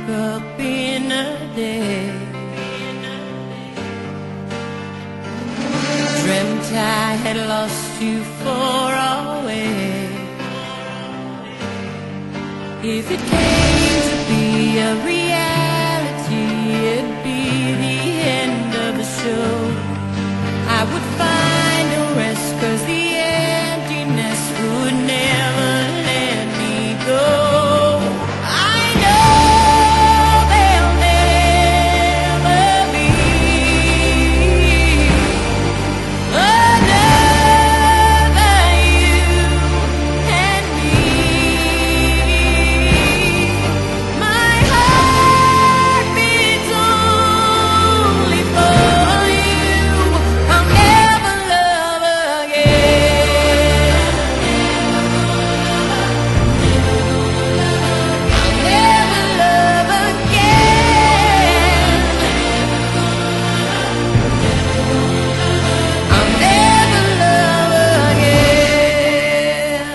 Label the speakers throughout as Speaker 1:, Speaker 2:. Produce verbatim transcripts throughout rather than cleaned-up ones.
Speaker 1: up in a day. Dreamt I had lost you far away. If it came to be a reality, it'd be the end of the show. I would find a rest, 'cause the emptiness would never let me go. I know there'll never be another you and me. My heart beats only for you. I'll never love again. I'll never love again. I'll never love again.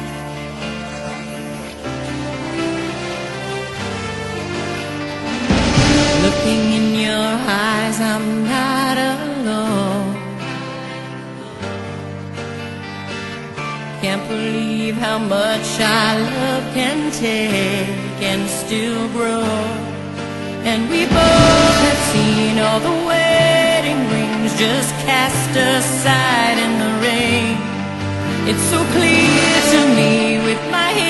Speaker 1: Looking in your eyes, I'm not alone. Can't believe how much our love can take and still grow. And we both have seen all the wedding rings just cast aside in the rain. It's so clear to me with my